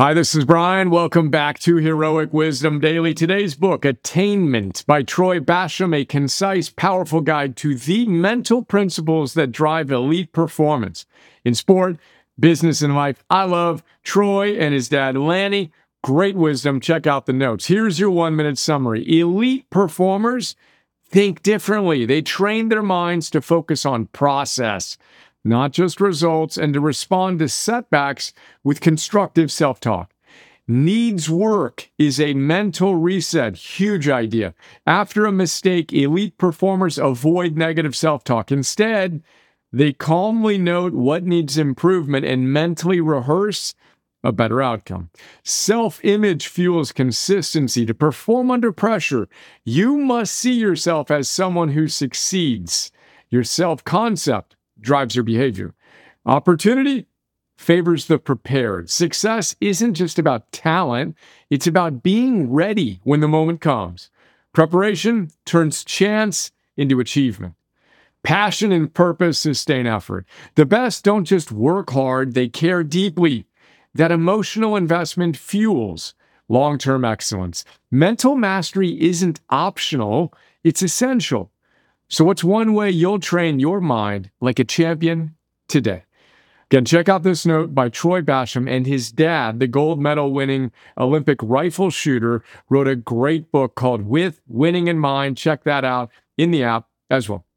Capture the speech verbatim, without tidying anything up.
Hi, this is Brian. Welcome back to Heroic Wisdom Daily. Today's book, Attainment by Troy Basham, a concise, powerful guide to the mental principles that drive elite performance in sport, business, and life. I love Troy and his dad, Lanny. Great wisdom. Check out the notes. Here's your one-minute summary. Elite performers think differently. They train their minds to focus on process, not just results, and to respond to setbacks with constructive self-talk. Needs work is a mental reset. Huge idea. After a mistake, elite performers avoid negative self-talk. Instead, they calmly note what needs improvement and mentally rehearse a better outcome. Self-image fuels consistency. To perform under pressure, you must see yourself as someone who succeeds. Your self-concept drives your behavior. Opportunity favors the prepared. Success isn't just about talent, it's about being ready when the moment comes. Preparation turns chance into achievement. Passion and purpose sustain effort. The best don't just work hard, they care deeply. That emotional investment fuels long-term excellence. Mental mastery isn't optional, it's essential. So what's one way you'll train your mind like a champion today? Again, check out this note by Troy Basham, and his dad, the gold medal winning Olympic rifle shooter, wrote a great book called With Winning in Mind. Check that out in the app as well.